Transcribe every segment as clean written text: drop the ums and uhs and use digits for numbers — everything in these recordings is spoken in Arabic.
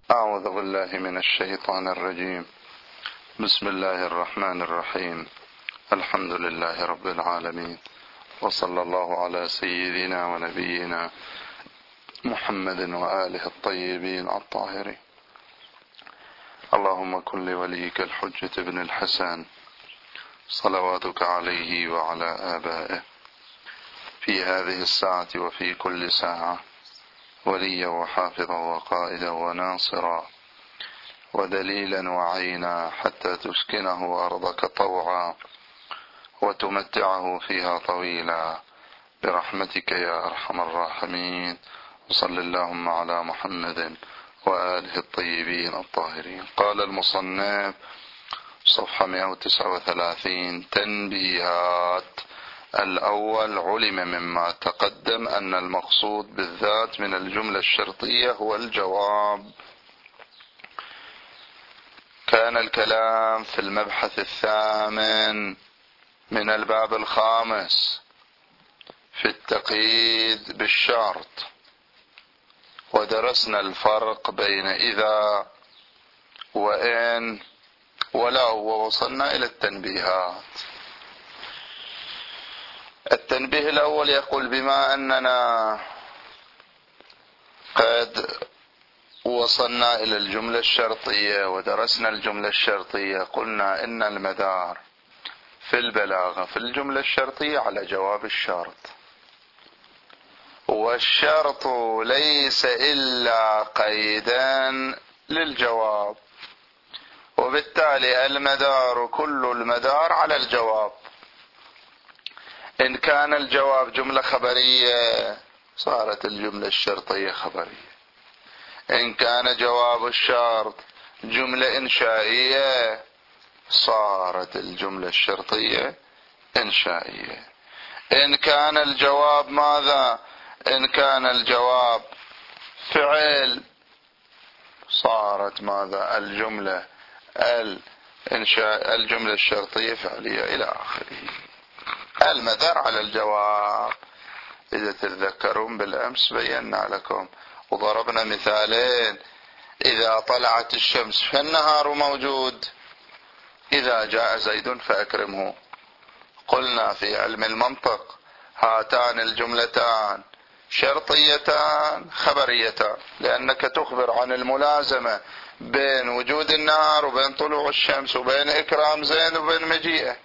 أعوذ بالله من الشيطان الرجيم. بسم الله الرحمن الرحيم. الحمد لله رب العالمين، وصلى الله على سيدنا ونبينا محمد وآله الطيبين الطاهرين. اللهم كن لوليك الحجة بن الحسن صلواتك عليه وعلى آبائه في هذه الساعة وفي كل ساعة وليا وحافظا وقائدا وناصرا ودليلا وعينا، حتى تسكنه أرضك طوعا وتمتعه فيها طويلا برحمتك يا أرحم الراحمين. وصل اللهم على محمد وآله الطيبين الطاهرين. قال المصنف صفحة 139: تنبيهات. الأول: علم مما تقدم أن المقصود بالذات من الجملة الشرطية هو الجواب. كان الكلام في المبحث الثامن من الباب الخامس في التقييد بالشرط، ودرسنا الفرق بين إذا وإن ولا، ووصلنا إلى التنبيهات. التنبيه الأول يقول: بما أننا قد وصلنا إلى الجملة الشرطية ودرسنا الجملة الشرطية، قلنا إن المدار في البلاغة في الجملة الشرطية على جواب الشرط، والشرط ليس إلا قيدا للجواب، وبالتالي المدار كل المدار على الجواب. إن كان الجواب جملة خبرية صارت الجملة الشرطية خبرية، إن كان جواب الشرط جملة إنشائية صارت الجملة الشرطية إنشائية. إن كان الجواب ماذا؟ إن كان الجواب فعل صارت ماذا؟ الجملة الجملة الشرطية فعلية إلى آخره. المدار على الجواب. إذا تتذكرون بالأمس بينا لكم وضربنا مثالين: إذا طلعت الشمس فالنهار موجود، إذا جاء زيد فأكرمه. قلنا في علم المنطق هاتان الجملتان شرطيتان خبريتان، لأنك تخبر عن الملازمة بين وجود النهار وبين طلوع الشمس وبين إكرام زيد وبين مجيئه.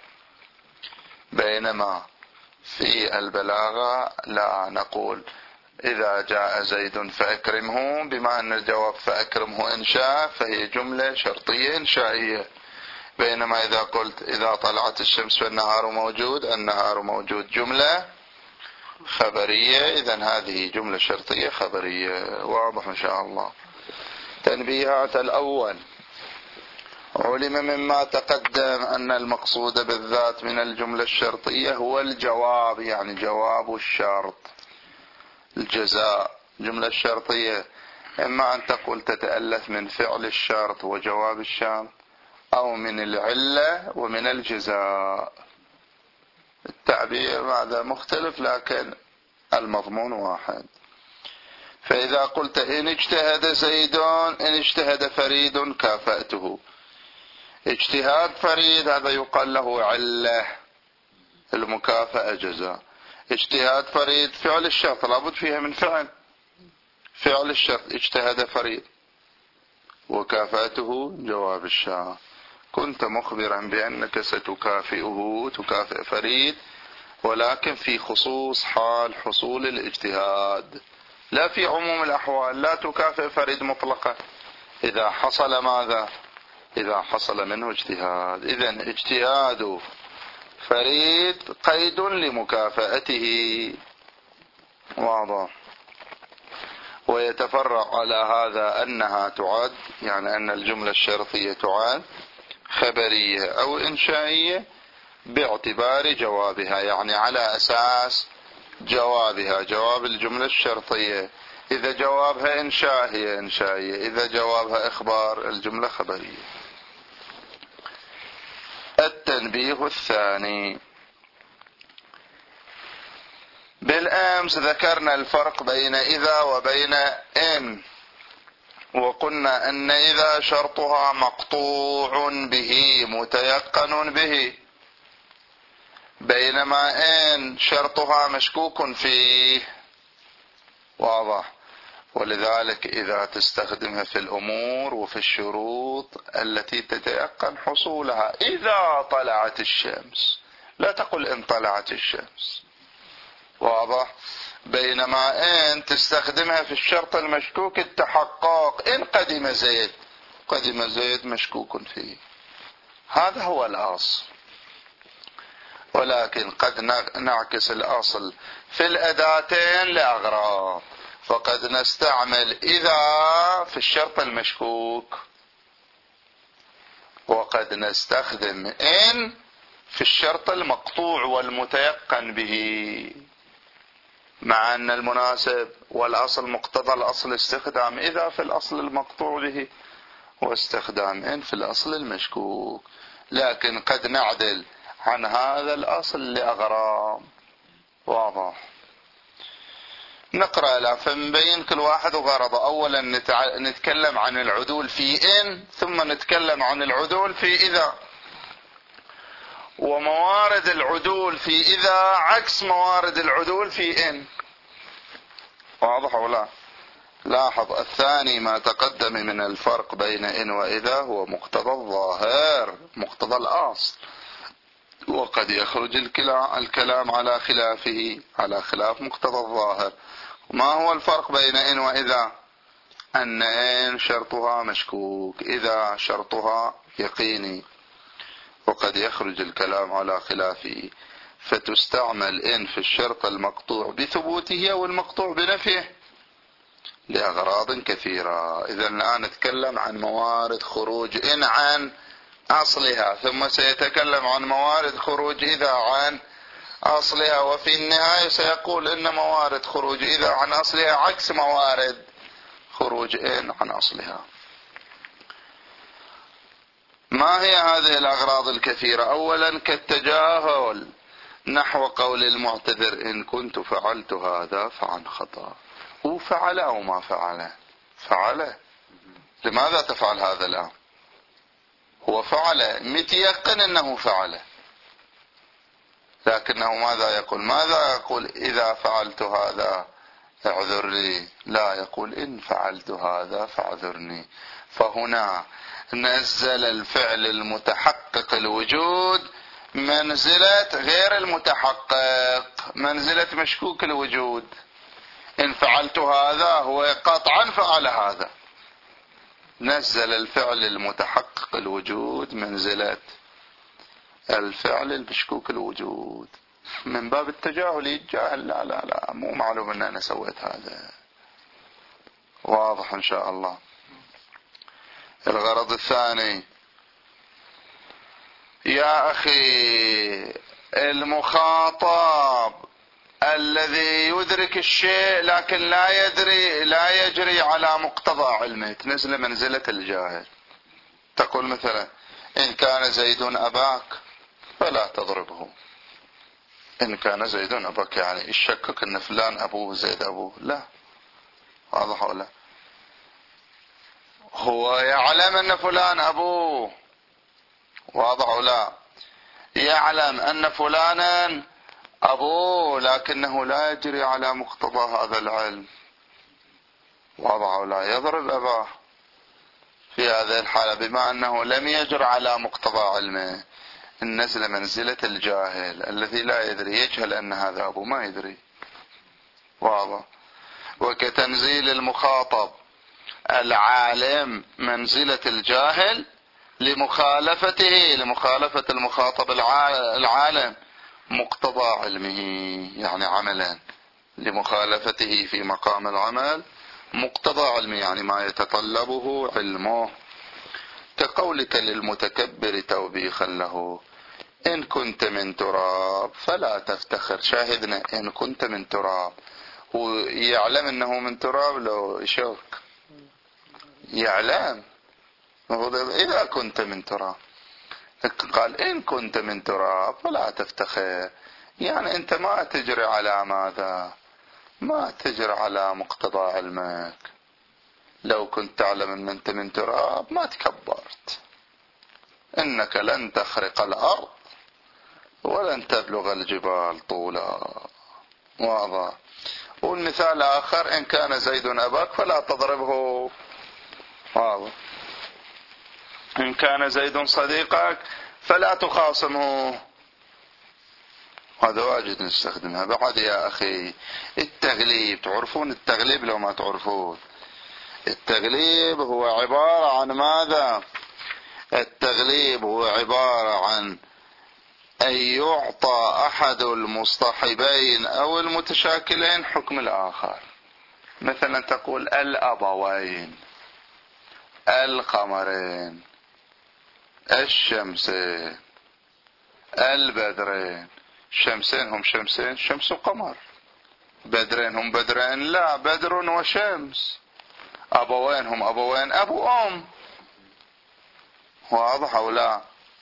بينما في البلاغة لا، نقول إذا جاء زيد فأكرمه، بما أن الجواب فأكرمه إنشاء فهي جملة شرطية إنشائية. بينما إذا قلت إذا طلعت الشمس فالنهار موجود، النهار موجود جملة خبرية، إذن هذه جملة شرطية خبرية. واضح إن شاء الله. تنبيهات. الأول: علم مما تقدم أن المقصود بالذات من الجملة الشرطية هو الجواب، يعني جواب الشرط، الجزاء. جملة الشرطية إما أن تقول تتألف من فعل الشرط وجواب الشرط، أو من العلة ومن الجزاء. التعبير هذا مختلف لكن المضمون واحد. فإذا قلت إن اجتهد زيد، إن اجتهد فريد كافأته، اجتهاد فريد هذا يقال له علة، المكافأة جزاء. اجتهاد فريد فعل الشرط لابد فيها من فعل الشرط، اجتهد فريد، وكافأته جواب الشرط. كنت مخبرا بأنك ستكافئه، تكافئ فريد، ولكن في خصوص حال حصول الاجتهاد، لا في عموم الأحوال. لا تكافئ فريد مطلقا إذا حصل ماذا؟ إذا حصل منه اجتهاد. إذن اجتهاد فريد قيد لمكافأته. واضح. ويتفرع على هذا أنها تعد، يعني أن الجملة الشرطية تعد خبرية أو إنشائية باعتبار جوابها، يعني على أساس جوابها، جواب الجملة الشرطية. إذا جوابها إنشاء هي إنشائية، إذا جوابها إخبار الجملة خبرية. التنبيه الثاني: بالأمس ذكرنا الفرق بين إذا وبين إن. وقلنا أن إذا شرطها مقطوع به متيقن به، بينما إن شرطها مشكوك فيه. واضح؟ ولذلك إذا تستخدمها في الأمور وفي الشروط التي تتيقن حصولها، إذا طلعت الشمس، لا تقل إن طلعت الشمس. واضح؟ بينما إن تستخدمها في الشرط المشكوك التحقق، إن قدم زيد، قدم زيد مشكوك فيه. هذا هو الأصل. ولكن قد نعكس الأصل في الأداتين لأغراض، فقد نستعمل إذا في الشرط المشكوك، وقد نستخدم إن في الشرط المقطوع والمتيقن به، مع أن المناسب والأصل مقتضى الأصل استخدام إذا في الأصل المقطوع به، واستخدام إن في الأصل المشكوك، لكن قد نعدل عن هذا الأصل لأغراض. واضح؟ نقرأ لا فنبين كل واحد وغرضه. أولا نتكلم عن العدول في إن، ثم نتكلم عن العدول في إذا، وموارد العدول في إذا عكس موارد العدول في إن. واضح ولا؟ لاحظ الثاني ما تقدم من الفرق بين إن وإذا هو مقتضى الظاهر، مقتضى الأصل، وقد يخرج الكلام على خلافه، على خلاف مقتضى الظاهر. ما هو الفرق بين إن وإذا؟ أن إن شرطها مشكوك، إذا شرطها يقيني، وقد يخرج الكلام على خلافه، فتستعمل إن في الشرط المقطوع بثبوته أو المقطوع بنفيه لأغراض كثيرة. إذا الآن نتكلم عن موارد خروج إن عن أصلها، ثم سيتكلم عن موارد خروج إذا عن أصلها، وفي النهاية سيقول إن موارد خروج إذا عن أصلها عكس موارد خروج إن عن أصلها. ما هي هذه الأغراض الكثيرة؟ أولا كالتجاهل، نحو قول المعتذر إن كنت فعلت هذا فعن خطأ. هو فعل أو ما فعل؟ فعل. لماذا تفعل هذا الآن؟ هو فعل، متيقن أنه فعل، لكنه ماذا يقول؟ ماذا يقول إذا فعلت هذا اعذر لي؟ لا، يقول إن فعلت هذا فاعذرني. فهنا نزل الفعل المتحقق الوجود منزلة غير المتحقق، منزلة مشكوك الوجود. إن فعلت هذا هو قطعا فعل هذا، نزل الفعل المتحقق الوجود منزلة الفعل المشكوك الوجود، من باب التجاهل. يتجاهل، لا لا لا، مو معلوم ان انا سويت هذا. واضح ان شاء الله. الغرض الثاني، يا اخي المخاطب الذي يدرك الشيء لكن لا يدري، لا يجري على مقتضى علمه، تنزل منزلة الجاهل. تقول مثلا إن كان زيد أباك فلا تضربه. إن كان زيد أباك يعني يشكك أن فلان أبوه زيد أبوه، لا. واضح ولا؟ هو يعلم أن فلان أبوه، واضح ولا؟ يعلم أن فلانا أبوه، لكنه لا يجري على مقتضى هذا العلم. واضح ولا؟ يضرب أباه في هذه الحالة، بما أنه لم يجر على مقتضى علمه. النزل منزلة الجاهل الذي لا يدري، يجهل أن هذا أبوه، ما يدري. واضح. وكتنزيل المخاطب العالم منزلة الجاهل لمخالفته، لمخالفة المخاطب العالم مقتضى علمه، يعني عملا، لمخالفته في مقام العمل مقتضى علمه، يعني ما يتطلبه علمه. كقولك للمتكبر توبيخا له إن كنت من تراب فلا تفتخر. شاهدنا إن كنت من تراب، هو يعلم أنه من تراب لو يشوك، يعلم إذا كنت من تراب. قال إن كنت من تراب فلا تفتخر، يعني أنت ما تجري على ماذا؟ ما تجري على مقتضى علمك. لو كنت تعلم أن أنت من تراب ما تكبرت، إنك لن تخرق الأرض ولن تبلغ الجبال طولا. واضح. والمثال آخر: إن كان زيد أباك فلا تضربه. واضح. إن كان زيد صديقك فلا تخاصمه. هذا واجد نستخدمها. بعد يا أخي التغليب، تعرفون التغليب لو ما تعرفون؟ التغليب هو عبارة عن ماذا؟ التغليب هو عبارة عن أن يعطى أحد المصطحبين أو المتشاكلين حكم الآخر. مثلا تقول الأبوين، القمرين، الشمسين، البدرين. شمسين هم شمسين، شمس وقمر. بدرين هم بدرين، لا، بدر وشمس. أبوين هم أبوين، أب وأم. واضح أو لا؟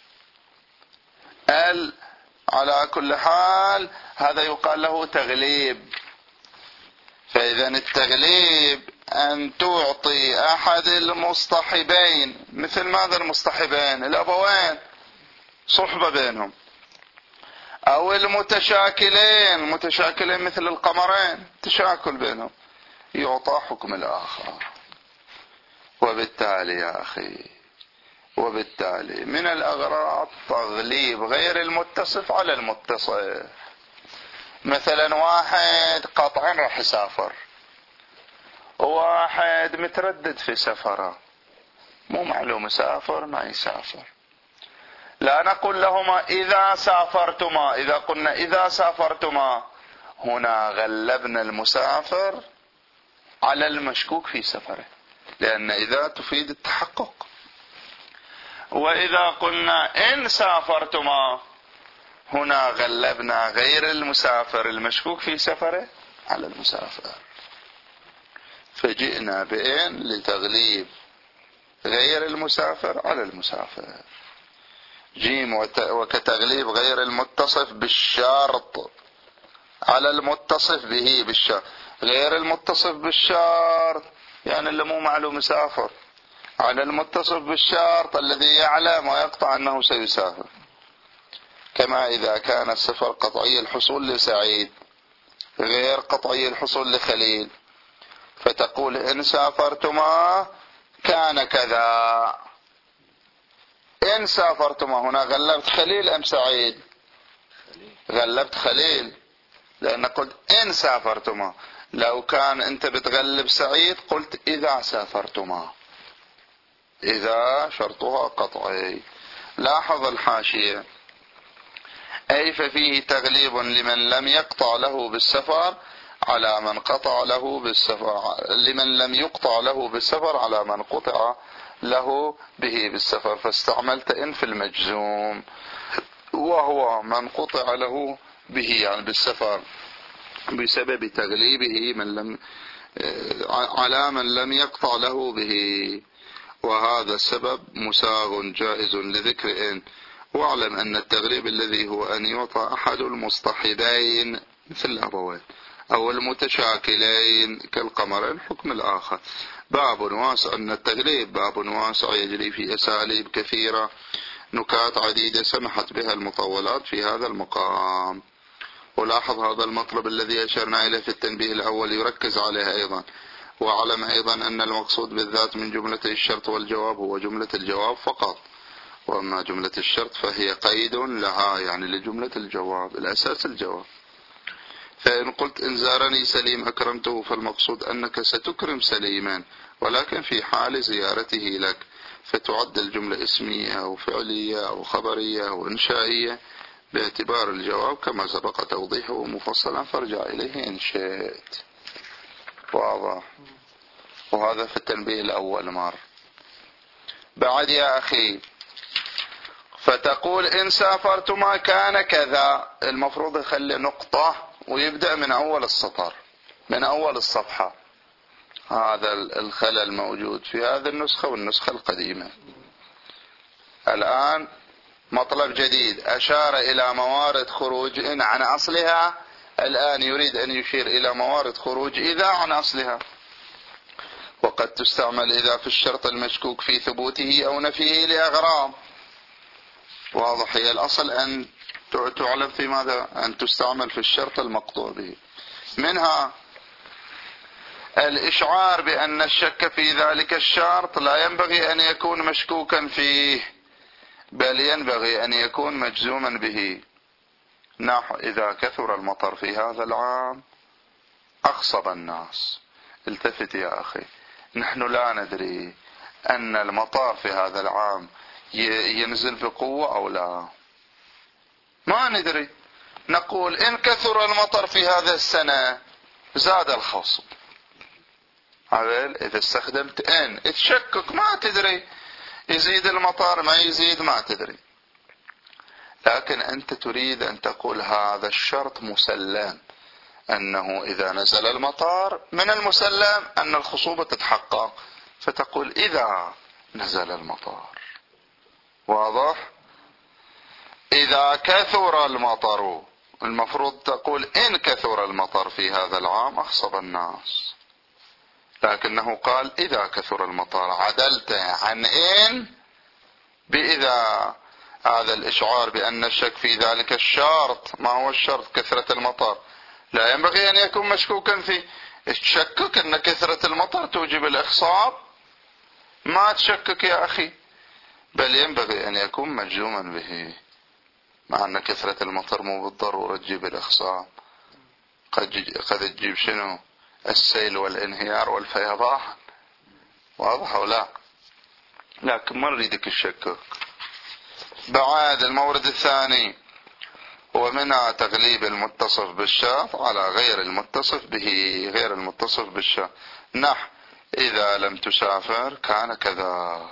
على كل حال هذا يقال له تغليب. فإذا التغليب أن تعطي أحد المصطحبين، مثل ماذا المصطحبين؟ الأبوين، صحبة بينهم. أو المتشاكلين، متشاكلين مثل القمرين، تشاكل بينهم، يعطى حكم الآخر. وبالتالي يا أخي، وبالتالي من الأغراض تغليب غير المتصف على المتصف. مثلا واحد قطعا راح يسافر، واحد متردد في سفره، مو معلوم يسافر ما يسافر. لا نقول لهما إذا سافرتما. إذا قلنا إذا سافرتما هنا غلبنا المسافر على المشكوك في سفره، لأن إذا تفيد التحقق. وإذا قلنا إن سافرتما هنا غلبنا غير المسافر المشكوك في سفره على المسافر. فجئنا بإن لتغليب غير المسافر على المسافر. جيم وكتغليب غير المتصف بالشرط على المتصف به بالشرط. غير المتصف بالشرط يعني اللي مو معلوم يسافر، على المتصف بالشرط الذي يعلم ويقطع أنه سيسافر. كما إذا كان السفر قطعي الحصول لسعيد غير قطعي الحصول لخليل، فتقول إن سافرتما كان كذا. إن سافرتما هنا غلبت خليل أم سعيد؟ غلبت خليل، لأن قلت إن سافرتما. لو كان أنت بتغلب سعيد قلت إذا سافرتما، إذا شرطها قطعي. لاحظ الحاشية: أي ففيه تغليب لمن لم يقطع له بالسفر على من قطع له بالسفر، لمن لم يقطع له بالسفر على من قطع له به بالسفر. فاستعملت إن في المجزوم، وهو من قطع له به يعني بالسفر بسبب تغليبه على من لم يقطع له به، وهذا السبب مساغ جائز لذكر إن. واعلم أن التغليب الذي هو أن يعطى أحد المصطحبين مثل الأبوين أو المتشاكلين كالقمرين حكم الآخر. باب واسع. أن التغليب باب واسع يجري في أساليب كثيرة، نكات عديدة سمحت بها المطولات في هذا المقام. ولاحظ هذا المطلب الذي أشرنا إليه في التنبيه الأول يركز عليه أيضا. واعلم أيضا أن المقصود بالذات من جملة الشرط والجواب هو جملة الجواب فقط، وأما جملة الشرط فهي قيد لها، يعني لجملة الجواب، الأساس الجواب. فإن قلت إن زارني سليم أكرمته، فالمقصود أنك ستكرم سليما ولكن في حال زيارته لك، فتعد الجملة اسمية أو فعلية أو خبرية أو إنشائية باعتبار الجواب كما سبق توضيحه مفصلا، فارجع إليه إن شئت. واضح. وهذا في التنبيه الأول مر. بعد يا أخي فتقول إن سافرتما كان كذا، المفروض يخلي نقطة ويبدأ من أول السطر من أول الصفحة. هذا الخلل موجود في هذه النسخة والنسخة القديمة. الآن مطلب جديد، أشار إلى موارد خروج إن عن أصلها، الآن يريد أن يشير إلى موارد خروج إذا عن أصلها. وقد تستعمل إذا في الشرط المشكوك في ثبوته أو نفيه لأغراض. واضح؟ هي الأصل أن تعلم في ماذا؟ أن تستعمل في الشرط المقطوع به. منها الإشعار بأن الشك في ذلك الشرط لا ينبغي أن يكون مشكوكا فيه، بل ينبغي أن يكون مجزوما به. نحو إذا كثر المطر في هذا العام أخصب الناس. التفت يا أخي، نحن لا ندري أن المطر في هذا العام ينزل بقوة أو لا، ما ندري. نقول إن كثر المطر في هذا السنة زاد الخصب. إذا استخدمت إن تشكك، ما تدري يزيد المطر ما يزيد، ما تدري. لكن أنت تريد أن تقول هذا الشرط مسلم، أنه إذا نزل المطر من المسلم أن الخصوبة تتحقق، فتقول إذا نزل المطر. واضح؟ إذا كثر المطر، المفروض تقول إن كثر المطر في هذا العام أخصب الناس، لكنه قال إذا كثر المطر. عدلت عن إن بإذا. هذا الإشعار بأن الشك في ذلك الشرط. ما هو الشرط؟ كثرة المطر. لا ينبغي أن يكون مشكوكا فيه. تشكك أن كثرة المطر توجب الإخصاب؟ ما تشكك يا أخي، بل ينبغي أن يكون مجزوما به، مع أن كثرة المطر مو بالضرورة تجيب الإخصاب. قد تجيب شنو؟ السيل والانهيار والفيضان. واضح أو لا؟ لكن ما نريدك الشكك. بعد المورد الثاني، ومنها تغليب المتصف بالشرط على غير المتصف به، غير المتصف بالشرط. نحو إذا لم تسافر كان كذا.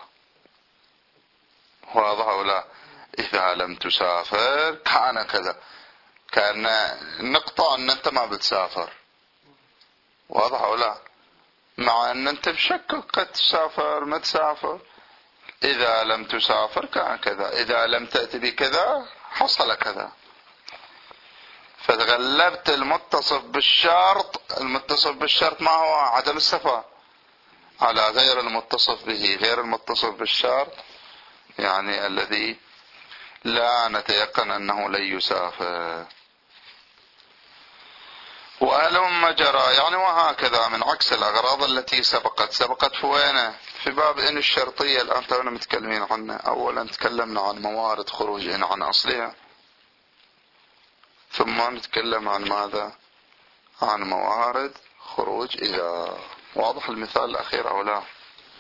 واضح أو لا؟ إذا لم تسافر كان كذا، كان نقطة أن أنت ما بتسافر. واضح أو لا؟ مع أن أنت بشكك قد تسافر ما تسافر. إذا لم تسافر كان كذا، إذا لم تأتي بكذا حصل كذا. فتغلبت المتصف بالشرط. المتصف بالشرط ما هو؟ عدم السفر. على غير المتصف به. غير المتصف بالشرط يعني الذي لا نتيقن أنه لن يسافر. وهلم جرى يعني وهكذا من عكس الأغراض التي سبقت في وينه؟ في باب إن الشرطية. الآن تونا متكلمين عنه. أولا تكلمنا عن موارد خروج إن عن أصلها، ثم نتكلم عن ماذا؟ عن موارد خروج إذا. واضح المثال الأخير أو لا؟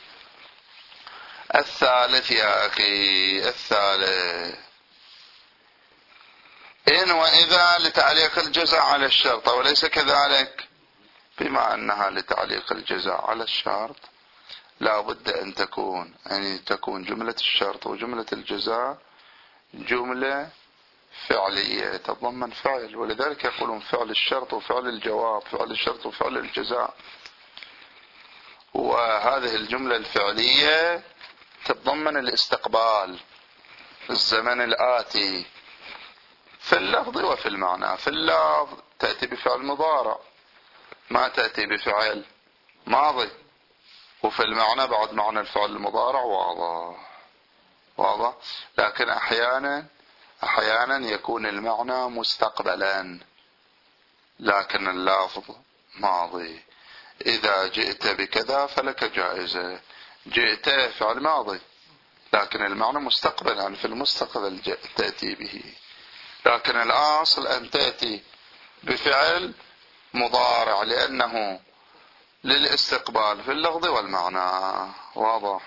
الثالث يا أخي، الثالث إن وإذا لتعليق الجزاء على الشرط، وليس كذلك. بما أنها لتعليق الجزاء على الشرط لا بد أن تكون جملة الشرط وجملة الجزاء جملة فعلية تتضمن فعل. ولذلك يقولون فعل الشرط وفعل الجواب، فعل الشرط وفعل الجزاء. وهذه الجملة الفعلية تتضمن الاستقبال، الزمن الآتي، في اللفظ وفي المعنى. في اللفظ تأتي بفعل مضارع، ما تأتي بفعل ماضي. وفي المعنى بعد معنى الفعل المضارع واضح. لكن أحيانا يكون المعنى مستقبلا لكن اللفظ ماضي. إذا جئت بكذا فلك جائزة. جئت فعل ماضي لكن المعنى مستقبلا، في المستقبل تأتي به. لكن الأصل أن تأتي بفعل مضارع لأنه للاستقبال في اللفظ والمعنى. واضح.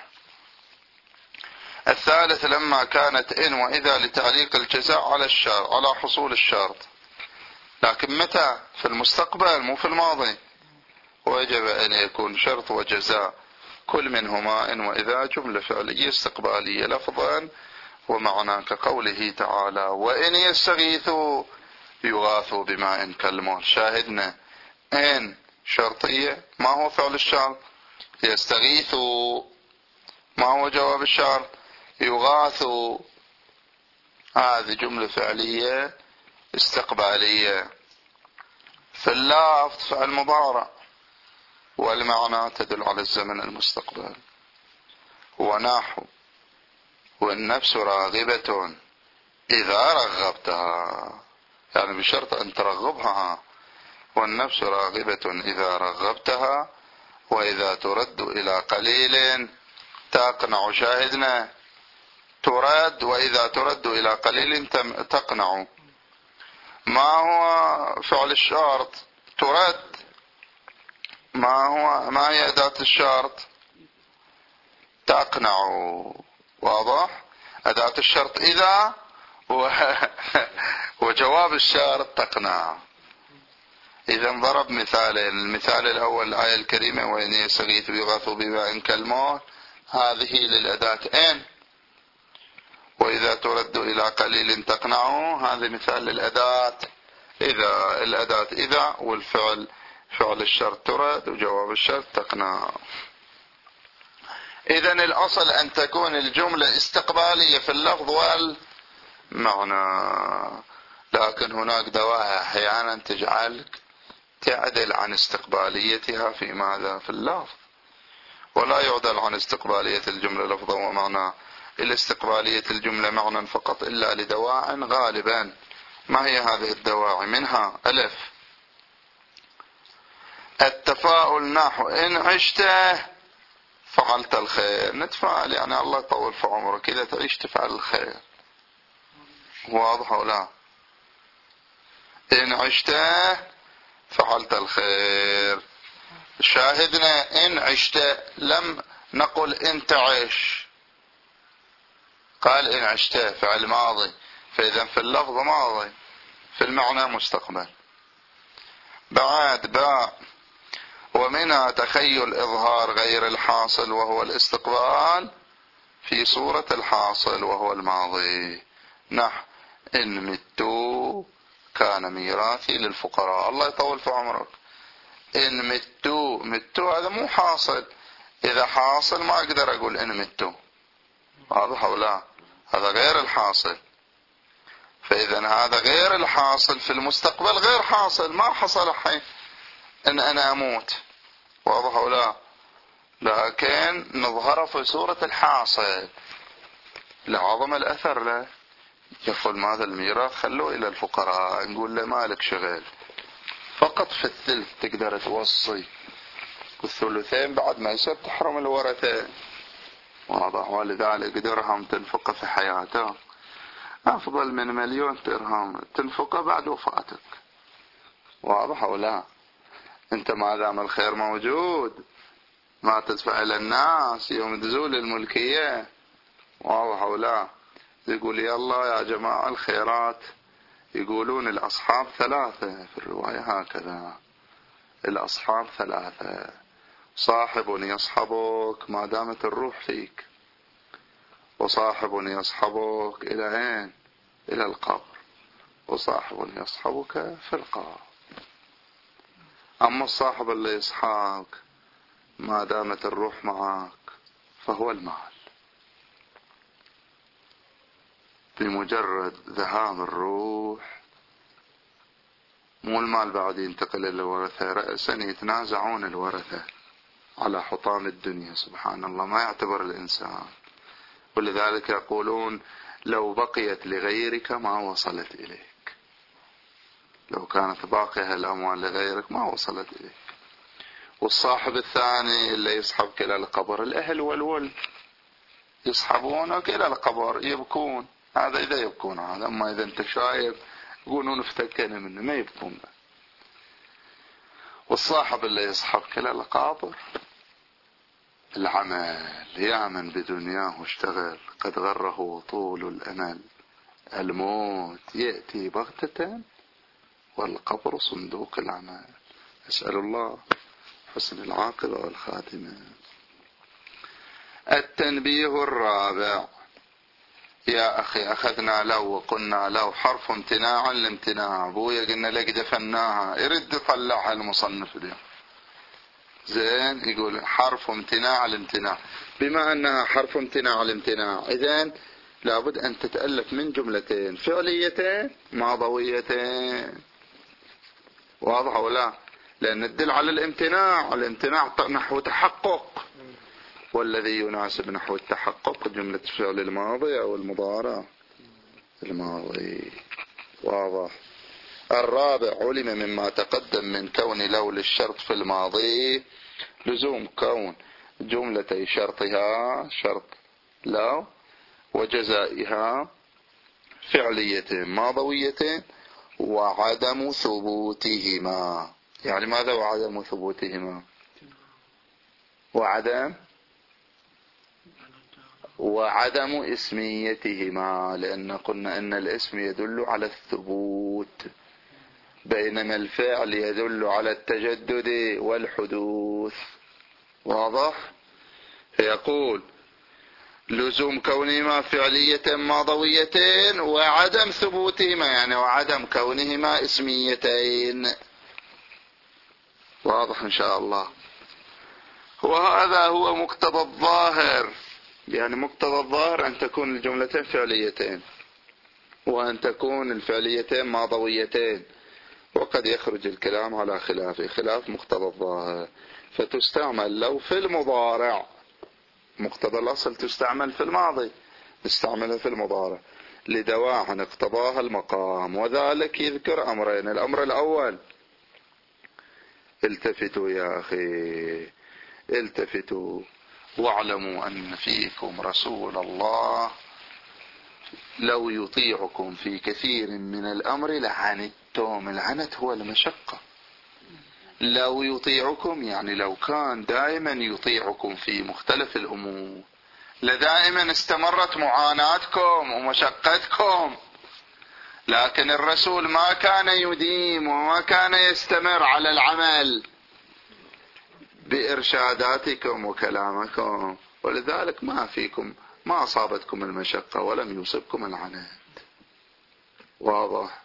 الثالث لما كانت إن وإذا لتعليق الجزاء على الشرط، على حصول الشرط، لكن متى؟ في المستقبل مو في الماضي. ويجب أن يكون شرط وجزاء كل منهما إن وإذا جملة فعلية استقبالية لفظا ومعنى، كقوله تعالى وإن يستغيثوا يغاثوا بماء كالمهل. شاهدنا إن شرطية، ما هو فعل الشرط؟ يستغيثوا ما هو جواب الشرط؟ يغاثوا. هذه جملة فعلية استقبالية. في اللفظ فعل مضارع والمعنى تدل على الزمن المستقبل. ونحو والنفس راغبة إذا رغبتها، يعني بشرط أن ترغبها. والنفس راغبة إذا رغبتها وإذا ترد إلى قليل تقنع. شاهدنا ترد، وإذا ترد إلى قليل تقنع. ما هو فعل الشرط؟ ترد. ما هي أداة الشرط؟ تقنع. واضح؟ أداة الشرط إذا وجواب الشرط تقنع. إذا ضرب مثالين. المثال الأول الآية الكريمة وإن يستغيث يغاث بماء كالمهل، هذه للأداة إن. وإذا ترد إلى قليل تقنع، هذا مثال للأداة إذا. الأداة إذا والفعل فعل الشرط ترد وجواب الشرط تقنع. إذن الأصل أن تكون الجملة استقبالية في اللفظ والمعنى، لكن هناك دواعي أحيانا تجعلك تعدل عن استقباليتها في ماذا؟ في اللفظ. ولا يعدل عن استقبالية الجملة لفظا ومعنى إلى استقبالية الجملة معنى فقط إلا لدواع غالبا. ما هي هذه الدواعي؟ منها ألف التفاؤل، نحو إن عشت فعلت الخير. نتفائل يعني الله يطول في عمرك، إذا تعيش تفعل الخير. واضح ولا؟ إن عشت فعلت الخير. شاهدنا إن عشت، لم نقل إن تعيش، قال إن عشت فعل ماضي، فإذا في اللفظ ماضي، في المعنى مستقبل. بعد باء ومنها تخيل إظهار غير الحاصل وهو الاستقبال في صورة الحاصل وهو الماضي. نحو إن مت كان ميراثي للفقراء. الله يطول في عمرك. إن مت هذا مو حاصل، إذا حاصل ما أقدر أقول إن مت. واضح ولا؟ هذا غير الحاصل. فإذا هذا غير الحاصل في المستقبل غير حاصل، ما حصل حين إن أنا أموت. واضح ولا؟ لكن نظهر في صورة الحاصل لعظم الأثر له. يقول ماذا الميراث خلوه إلى الفقراء، نقول له مالك شغل، فقط في الثلث تقدر توصي، والثلثين بعد ما يصير تحرم الورثة. واضح؟ ولذلك درهم تنفقه في حياته أفضل من 1,000,000 درهم تنفقه بعد وفاتك. واضح ولا؟ انت ما دام الخير موجود ما تدفع إلى الناس يوم تزول الملكية. واضح ولا؟ يقول يلا يا جماعة الخيرات. يقولون الأصحاب ثلاثة في الرواية هكذا، الأصحاب ثلاثة: صاحب يصحبك ما دامت الروح فيك، وصاحب يصحبك إلى أين؟ إلى القبر، وصاحب يصحبك في القبر. أما الصاحب اللي يصحبك ما دامت الروح معك فهو المال. بمجرد ذهاب الروح مو المال بعد ينتقل إلى الورثة، رأسا يتنازعون الورثة على حطام الدنيا. سبحان الله، ما يعتبر الإنسان. ولذلك يقولون لو بقيت لغيرك ما وصلت إليك، لو كانت باقية الأموال لغيرك ما وصلت إليك. والصاحب الثاني اللي يصحبك إلى القبر، الأهل والولد يصحبونك إلى القبر يبكون. هذا إذا يبكون، هذا أما إذا أنت شايف يقولون افتكنا منه ما يبكون. والصاحب اللي يصحبك إلى القبر العمل، يامن بدنياه واشتغل، قد غره طول الأمل، الموت يأتي بغتة والقبر صندوق العمل. أسأل الله حسن العاقبة والخاتمة. التنبيه الرابع: يا أخي أخذنا لو وقلنا لو حرف امتناع الامتناع. بويا قلنا لك دفناها، يرد يطلعها المصنف اليوم. زين، يقول حرف امتناع الامتناع. بما أنها حرف امتناع الامتناع إذن لابد أن تتألف من جملتين فعليتين ماضويتين. واضح ولا؟ لأن تدل على الامتناع. الامتناع نحو تحقق، والذي يناسب نحو التحقق جملة الفعل الماضي أو المضارع الماضي. واضح. الرابع: علم مما تقدم من كون لو للشرط في الماضي لزوم كون جملتي شرطها شرط لو وجزائها فعليتين ماضويتين وعدم ثبوتهما. يعني ماذا وعدم ثبوتهما؟ وعدم اسميتهما، لأن قلنا أن الاسم يدل على الثبوت، بينما الفعل يدل على التجدد والحدوث. واضح؟ فيقول لزوم كونهما فعلية ماضويتين وعدم ثبوتهما، يعني وعدم كونهما اسميتين. واضح إن شاء الله. وهذا هو مقتضى الظاهر، يعني مقتضى الظاهر أن تكون الجملتين فعليتين وأن تكون الفعليتين ماضويتين، وقد يخرج الكلام على خلاف مقتضى الظاهر، فتستعمل لو في المضارع. مقتضى الأصل تستعمل في الماضي، نستعملها في المضارع لدواعٍ اقتضاها المقام، وذلك يذكر أمرين. الأمر الأول: التفتوا يا أخي، التفتوا واعلموا أن فيكم رسول الله لو يطيعكم في كثير من الأمر لعنتم. العنت هو المشقة. لو يطيعكم يعني لو كان دائما يطيعكم في مختلف الأمور لدائما استمرت معاناتكم ومشقتكم، لكن الرسول ما كان يديم وما كان يستمر على العمل بإرشاداتكم وكلامكم، ولذلك ما أصابتكم المشقة ولم يصبكم العنت. واضح؟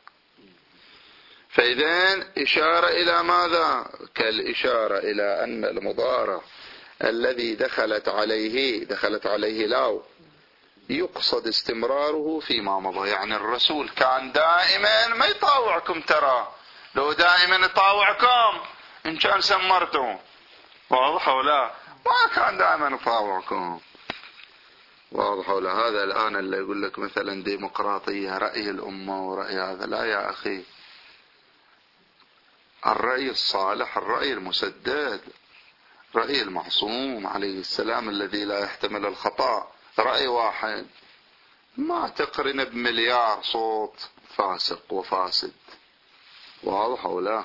فإذن إشارة إلى ماذا؟ كالإشارة إلى أن المضارع الذي دخلت عليه لاو يقصد استمراره فيما مضى. يعني الرسول كان دائما ما يطاوعكم، ترى لو دائما يطاوعكم إن كان سمرتم. واضح ولا؟ ما كان دائما يطاوعكم. واضح ولا؟ هذا الآن اللي يقول لك مثلا ديمقراطية رأي الأمة ورأي هذا، لا يا أخي. الرأي الصالح، الرأي المسدد، رأي المعصوم عليه السلام الذي لا يحتمل الخطأ، رأي واحد ما تقرن بمليار صوت فاسق وفاسد. واضح ولا؟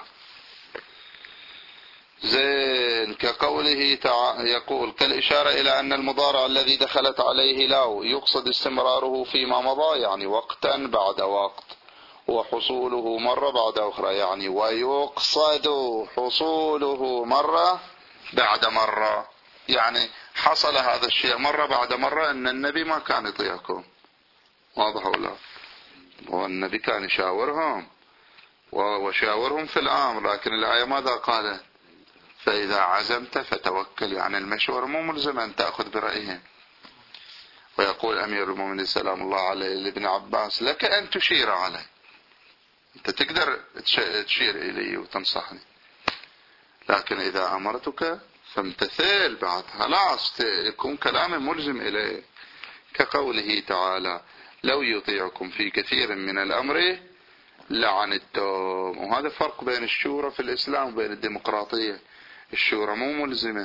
زين. كقوله تعالى يقول كالإشارة إلى أن المضارع الذي دخلت عليه لاو يقصد استمراره فيما مضى، يعني وقتا بعد وقت، وحصوله مرة بعد أخرى، يعني ويقصد حصوله مرة بعد مرة. يعني حصل هذا الشيء مرة بعد مرة، أن النبي ما كان يطيعكم. واضح ولا؟ والنبي كان يشاورهم وشاورهم في الأمر، لكن الآية ماذا قالت؟ فإذا عزمت فتوكل. يعني المشور مو ملزم أن تأخذ برأيهم. ويقول أمير المؤمنين سلام الله عليه لابن عباس: لك أن تشير علي، أنت تقدر تشير إلي وتنصحني، لكن إذا أمرتك فامتثل. بعد خلاص يكون كلامي ملزم إليه. كقوله تعالى: لو يطيعكم في كثير من الأمر لعنتم. وهذا فرق بين الشورى في الإسلام وبين الديمقراطية. الشورى مو ملزمة،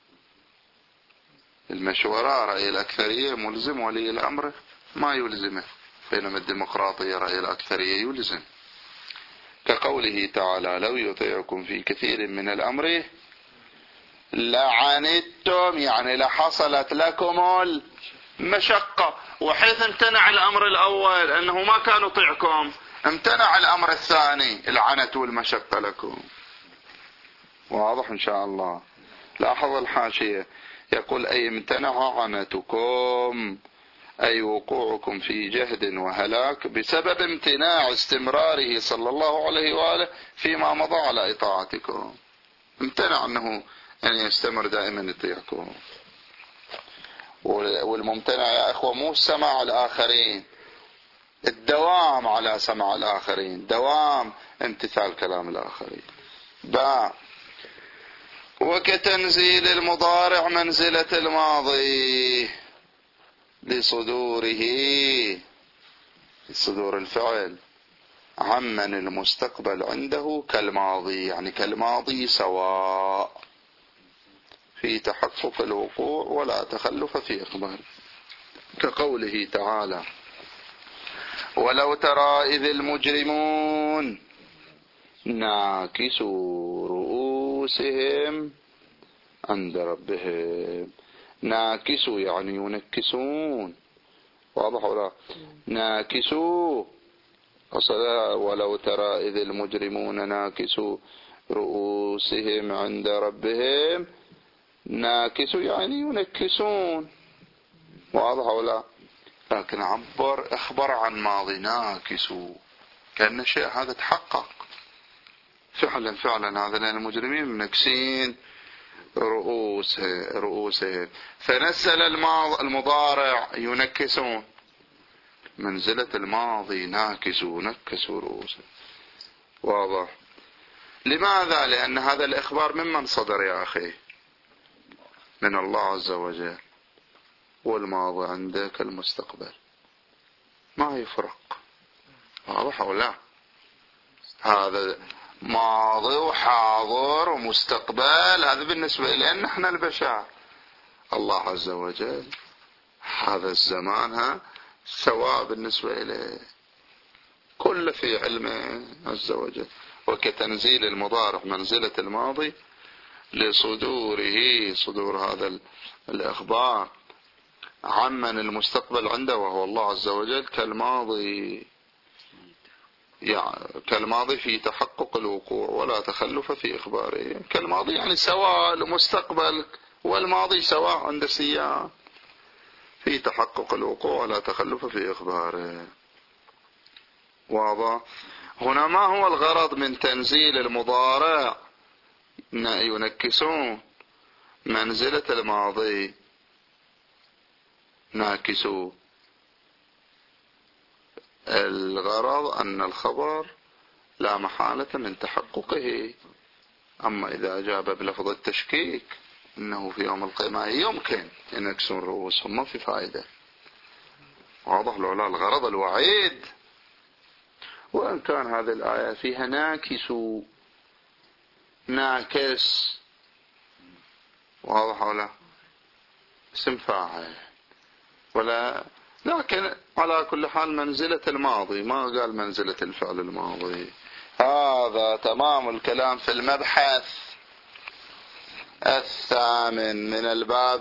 المشورة رأي الأكثرية ملزم، ولي الأمر ما يلزمه، بينما الديمقراطية رأي الأكثرية يلزم. كقوله تعالى: لو يطيعكم في كثير من الأمر لعنتم، يعني لحصلت لكم المشقة. وحيث امتنع الأمر الأول أنه ما كان يطيعكم، امتنع الأمر الثاني العنت والمشقة لكم. واضح إن شاء الله. لاحظ الحاشية يقول: أي امتنع عنتكم، أي وقوعكم في جهد وهلاك بسبب امتناع استمراره صلى الله عليه وآله فيما مضى على إطاعتكم. امتنع أنه يعني يستمر دائما يطيعكم. والممتنع يا أخوة مو سماع الآخرين، الدوام على سماع الآخرين، دوام امتثال كلام الآخرين. وكتنزيل المضارع منزلة الماضي لصدوره، صدور الفعل، عمن المستقبل عنده كالماضي، يعني كالماضي سواء في تحقق الوقوع ولا تخلف في إخباره، كقوله تعالى: ولو ترى إذ المجرمون ناكسوا رؤوسهم عند ربهم. ناكسوا يعني ينكسون، واضح ولا؟ ناكسوا ولو ترى إذ المجرمون ناكسوا رؤوسهم عند ربهم. ناكسوا يعني ينكسون، واضح ولا؟ لكن أخبر عن ماضي ناكسوا كأن الشيء هذا تحقق فعلا هذا، لأن المجرمين منكسين رؤوسهم، فنزل المضارع ينكسون منزلة الماضي، ناكسوا نكسوا رؤوسهم، واضح؟ لماذا؟ لأن هذا الإخبار ممن صدر يا أخي؟ من الله عز وجل، والماضي عندك المستقبل، ما يفرق، واضح ولا؟ هذا ماضي وحاضر ومستقبل، هذا بالنسبة لنا احنا البشر. الله عز وجل هذا الزمان سواء بالنسبة إليه، كل في علمه عز وجل. وكتنزيل المضارع منزلة الماضي لصدوره، صدور هذا الإخبار، عمن المستقبل عنده وهو الله عز وجل كالماضي، يعني كالماضي في تحقق الوقوع ولا تخلف في إخباره. كالماضي يعني سواء، المستقبل والماضي سواء عند السياق، في تحقق الوقوع ولا تخلف في إخباره، واضح؟ هنا ما هو الغرض من تنزيل المضارع ينكسون منزلة الماضي ناكسوا؟ الغرض أن الخبر لا محالة من تحققه، أما إذا أجاب بلفظ التشكيك إنه في يوم القيامة يمكن ينكسون رؤوسهم، ما في فائدة، واضح لولا الغرض الوعيد. وإن كان هذه الآية فيها ناكسوا، ناكس، واضح ولا؟ اسم فاعل ولا، لكن على كل حال منزلة الماضي، ما قال منزلة الفعل الماضي. هذا تمام الكلام في المبحث الثامن من الباب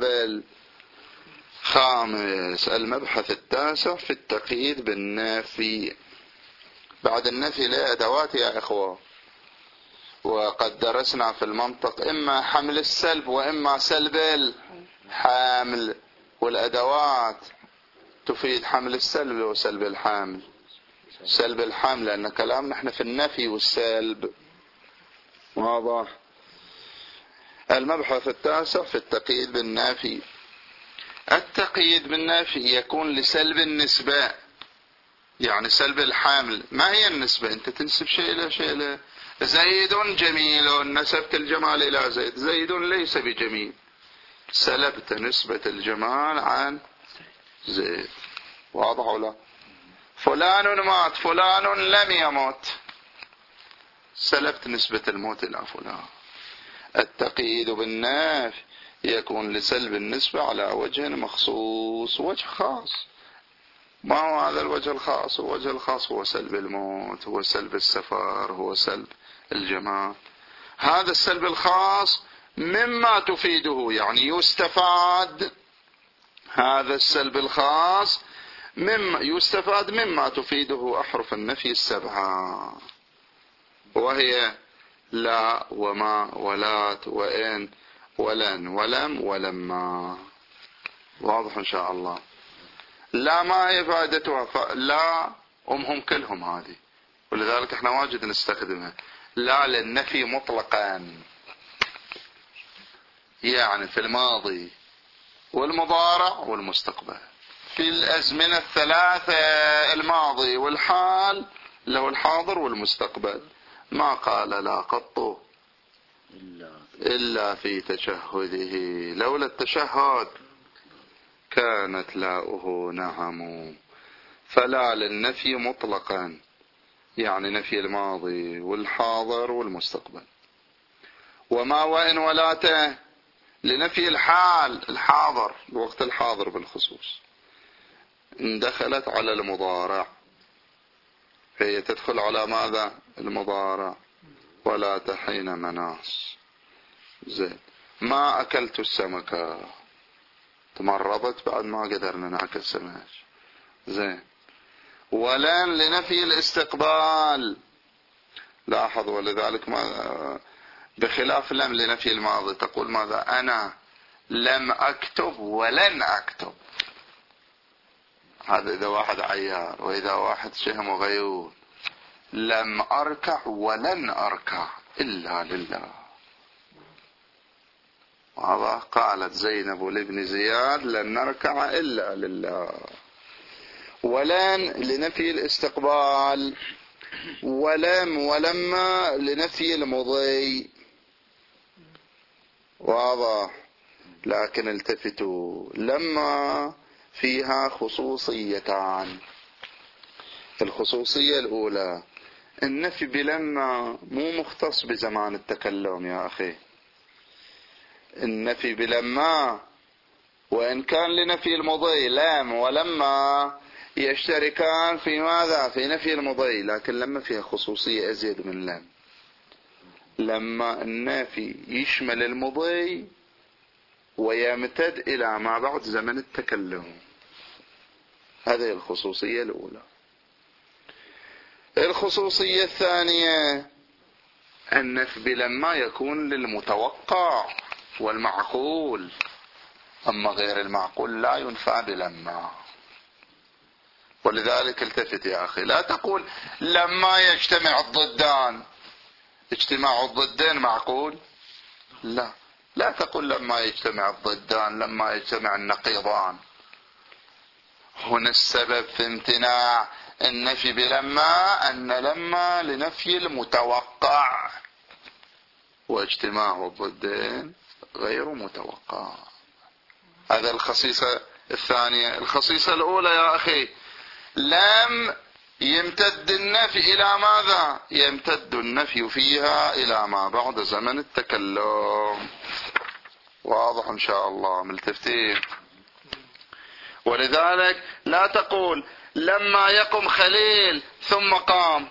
الخامس. المبحث التاسع في التقييد بالنفي. بعد النفي له أدوات يا إخوة، وقد درسنا في المنطق إما حمل السلب وإما سلب الحامل، والأدوات تفيد حمل السلب وسلب الحامل. سلب الحامل لأن كلامنا نحن في النفي والسلب، واضح؟ المبحث التاسع في التقييد بالنافي. التقييد بالنافي يكون لسلب النسبة، يعني سلب الحامل. ما هي النسبة؟ أنت تنسب شيء إلى شيء إلى زيد جميل، نسبت الجمال إلى زيد، زيد ليس بجميل، سلبت نسبة الجمال عن زيد، واضح ولا؟ فلان مات، فلان لم يمت، سلبت نسبة الموت إلى فلان. التقييد بالنافي يكون لسلب النسبة على وجه مخصوص، وجه خاص. ما هو هذا الوجه الخاص؟ الوجه الخاص هو سلب الموت، هو سلب السفر، هو سلب الجمال. هذا السلب الخاص مما تفيده، يعني يستفاد هذا السلب الخاص مما يستفاد مما تفيده أحرف النفي السبعة، وهي لا وما ولات وإن ولن ولم ولما، واضح إن شاء الله؟ لا ما هي فائدتها؟ لا هم كلهم هذه، ولذلك احنا واجد نستخدمها. لا للنفي مطلقا، يعني في الماضي والمضارع والمستقبل، في الأزمنة الثلاثة، الماضي والحال له الحاضر والمستقبل. ما قال لا قط إلا في تشهده، لولا التشهد كانت لاؤه نعم. فلا للنفي مطلقا، يعني نفي الماضي والحاضر والمستقبل. وما وإن ولاته لنفي الحال، الحاضر، الوقت الحاضر بالخصوص. إن دخلت على المضارع هي تدخل على ماذا؟ المضارع. ولا تحين مناص. زين. ما أكلت السمكة، تمرضت بعد ما قدرنا نأكل سمك. زين. ولن لنفي الاستقبال، لاحظ. ولذلك ما بخلاف لم لنفي الماضي تقول ماذا؟ أنا لم أكتب ولن أكتب. هذا إذا واحد عيار. وإذا واحد شهم وغيور، لم أركع ولن أركع إلا لله. وهذا قالت زينب لابن زياد لن نركع إلا لله. ولن لنفي الاستقبال، ولم ولما لنفي المضي. واضح. لكن التفتوا، لما فيها خصوصيتان. الخصوصية الأولى النفي بلما مو مختص بزمان التكلم يا أخي. النفي بلما وإن كان لنفي المضي لام ولما يشتركان في ماذا؟ في نفي المضي، لكن لما فيها خصوصية أزيد من لام. لما النافي يشمل المضي ويمتد إلى ما بعد زمن التكلم. هذه الخصوصية الأولى. الخصوصية الثانية النفي بلما يكون للمتوقع والمعقول، أما غير المعقول لا ينفع بلما. ولذلك التفت يا أخي، لا تقول لما يجتمع الضدان. اجتماع الضدين معقول؟ لا. لا تقول لما يجتمع الضدان، لما يجتمع النقيضان. هنا السبب في امتناع النفي بلما أن لما لنفي المتوقع، واجتماع الضدين غير متوقع. هذا الخصيصة الثانية. الخصيصة الأولى يا أخي، لم يمتد النفي إلى ماذا؟ يمتد النفي فيها إلى ما بعد زمن التكلم. واضح إن شاء الله ملتفتين. ولذلك لا تقول لما يقم خليل ثم قام.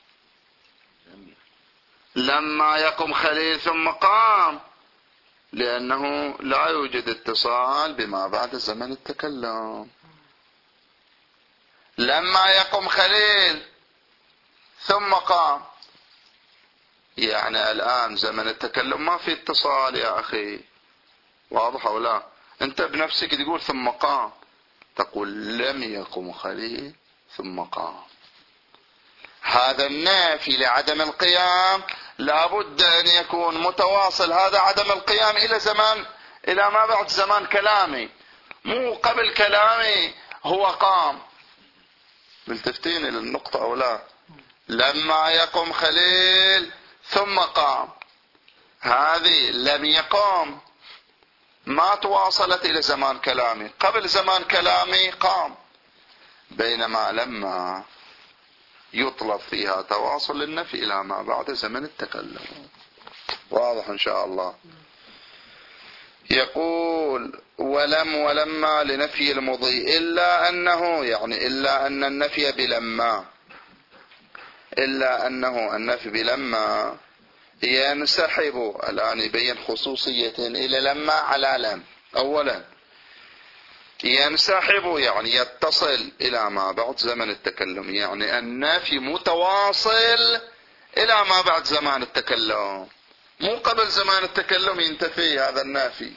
لما يقم خليل ثم قام، لأنه لا يوجد اتصال بما بعد زمن التكلم. لما يقم خليل ثم قام، يعني الآن زمن التكلم ما في اتصال يا أخي. واضح أو لا؟ أنت بنفسك تقول ثم قام، تقول لم يقم خليل ثم قام. هذا النافي لعدم القيام لابد أن يكون متواصل. هذا عدم القيام إلى زمان، إلى ما بعد زمان كلامي، مو قبل كلامي هو قام. ملتفتين إلى النقطة أو لا؟ لما يقم خليل ثم قام، هذه لم يقم ما تواصلت إلى زمان كلامي. قبل زمان كلامي قام. بينما لما يطلب فيها تواصل النفي إلى ما بعد زمن التكلم. واضح إن شاء الله. يقول ولم ولما لنفي المضي، إلا أنه، يعني إلا أن النفي بلما، إلا أنه النفي بلما ينسحب. الآن يبين خصوصية إلى لما على لم. أولا ينسحب يعني يتصل إلى ما بعد زمن التكلم، يعني النفي متواصل إلى ما بعد زمان التكلم، مو قبل زمان التكلم ينتفي هذا النافي.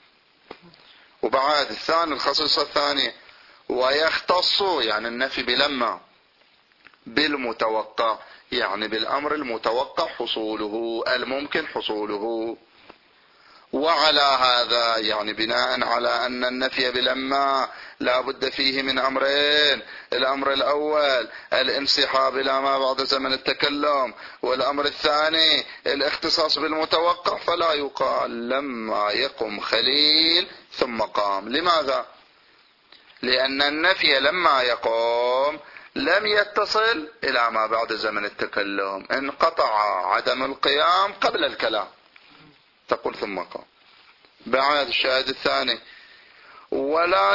وبعد الثاني الخصيصة الثانية ويختص، يعني النفي بلما بالمتوقع، يعني بالأمر المتوقع حصوله، الممكن حصوله. وعلى هذا يعني بناء على أن النفي بلما لا بد فيه من أمرين: الأمر الأول الانسحاب إلى ما بعد زمن التكلم، والأمر الثاني الاختصاص بالمتوقع. فلا يقال لما يقم خليل ثم قام. لماذا؟ لأن النفي لما يقوم لم يتصل إلى ما بعد زمن التكلم، انقطع عدم القيام قبل الكلام. تقول ثم قام. بعد الشاهد الثاني: ولا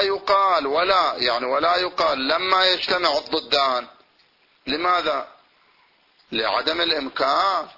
يقال لما يجتمع الضدان. لماذا؟ لعدم الإمكان،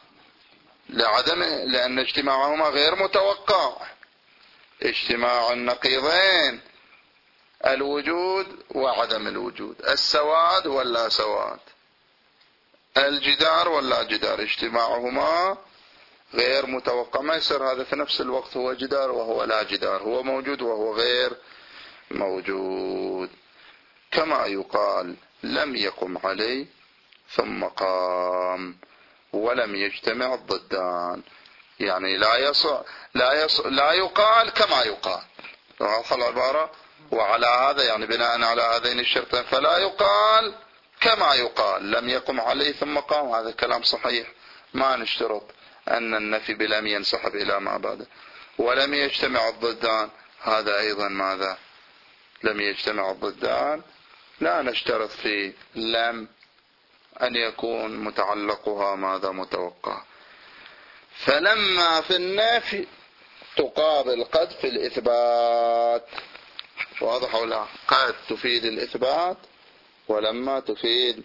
لأن اجتماعهما غير متوقع. اجتماع النقيضين، الوجود وعدم الوجود، السواد ولا سواد، الجدار ولا جدار، اجتماعهما غير متوقع. ما يصير هذا في نفس الوقت هو جدار وهو لا جدار، هو موجود وهو غير موجود. كما يقال لم يقم علي ثم قام ولم يجتمع الضدان. يعني لا يقال كما يقال. واضح العبارة؟ وعلى هذا يعني بناء على هذين الشرطين فلا يقال كما يقال لم يقم عليه ثم قام. هذا كلام صحيح، ما نشترط أن النفي بلم ينسحب إلى ما بعده. ولم يجتمع الضدان، هذا أيضا ماذا؟ لم يجتمع الضدان لا نشترط في لم أن يكون متعلقها ماذا؟ متوقع. فلما في النفي تقابل قد في الإثبات. واضح ولا؟ قد تفيد الإثبات ولما تفيد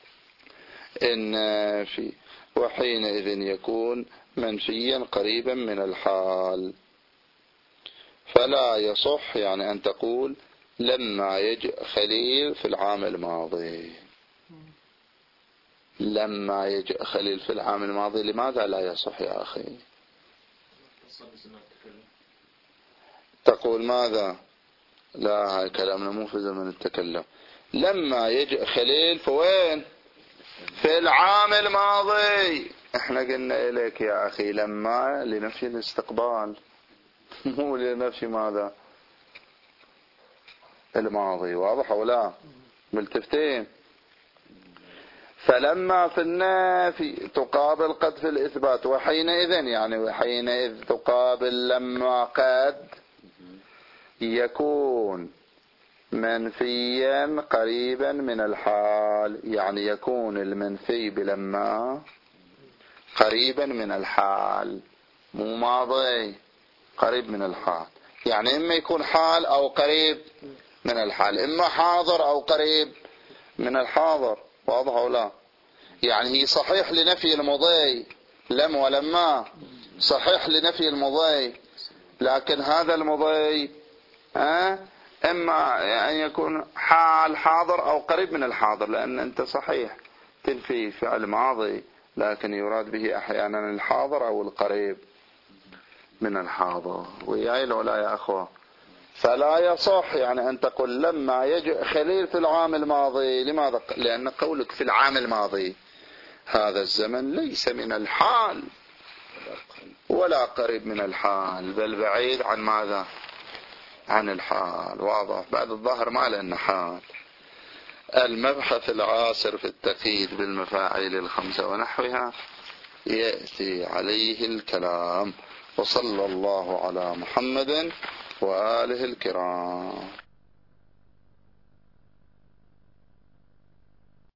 النفي، وحينئذ يكون منفيا قريبا من الحال. فلا يصح يعني أن تقول لما يجئ خليل في العام الماضي. لما يجئ خليل في العام الماضي لماذا لا يصح يا أخي؟ تقول ماذا؟ لا، هاي كلامنا مو في زمن التكلم. لما يجئ خليل فوين؟ في العام الماضي. احنا قلنا إليك يا أخي لما لنفي الاستقبال مو لنفي ماذا؟ الماضي. واضح ولا؟ ملتفتين. فلما في النافي تقابل قد في الإثبات، وحينئذ يعني وحينئذ تقابل لما قد يكون منفيا قريبا من الحال. يعني يكون المنفي بلما قريبا من الحال، مو ماضي، قريب من الحال. يعني إما يكون حال أو قريب من الحال، إما حاضر أو قريب من الحاضر. واضح أو لا؟ يعني هي صحيح لنفي المضي لم ولما، صحيح لنفي المضي، لكن هذا المضي إما أن يكون حال حاضر أو قريب من الحاضر. لأن أنت صحيح تنفي فعل ماضي لكن يراد به أحيانا الحاضر أو القريب من الحاضر. وياي لو لا يا أخوة؟ فلا يصح يعني أن تقول لما يجئ خليل في العام الماضي. لماذا؟ لأن قولك في العام الماضي هذا الزمن ليس من الحال ولا قريب من الحال، بل بعيد عن ماذا؟ عن الحال. واضح؟ بعد الظهر ما لأن حال. المبحث العاشر في التقييد بالمفاعيل الخمسة ونحوها يأتي عليه الكلام. وصلى الله على محمد وآله الكرام.